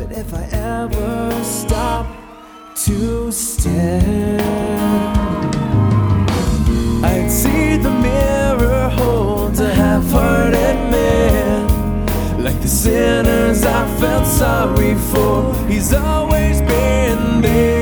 But if I ever stop to stare, I'd see the mirror hold a half-hearted man, like the sinners I felt sorry for. He's always been there.